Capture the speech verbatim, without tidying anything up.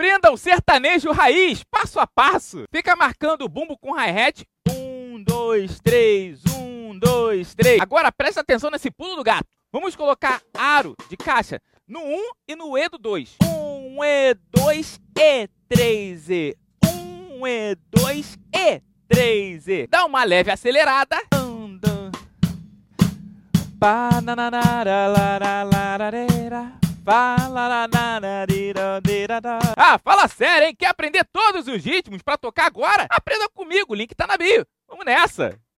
Aprenda o sertanejo raiz, passo a passo. Fica marcando o bumbo com hi-hat. Um, dois, três, um, dois, três. Agora presta atenção nesse pulo do gato. Vamos colocar aro de caixa no um e no E do dois. um e dois e três e. um e dois e três e. Dá uma leve acelerada. Ah, fala sério, hein? Quer aprender todos os ritmos pra tocar agora? Aprenda comigo, o link tá na bio. Vamos nessa!